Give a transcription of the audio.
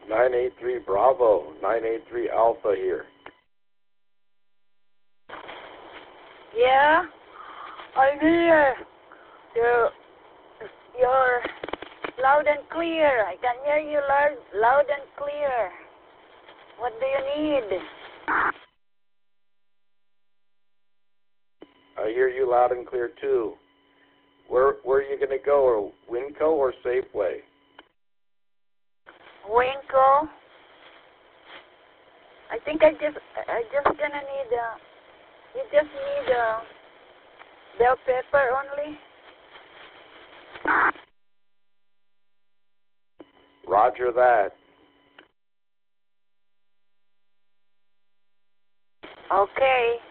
983 Bravo, 983 Alpha here. Yeah, I'm here. You're loud and clear. I can hear you loud and clear. What do you need? I hear you loud and clear too. Where are you going to go? Winco or Safeway? Winco. I think I just gonna need you just need bell pepper only. Roger that. Okay.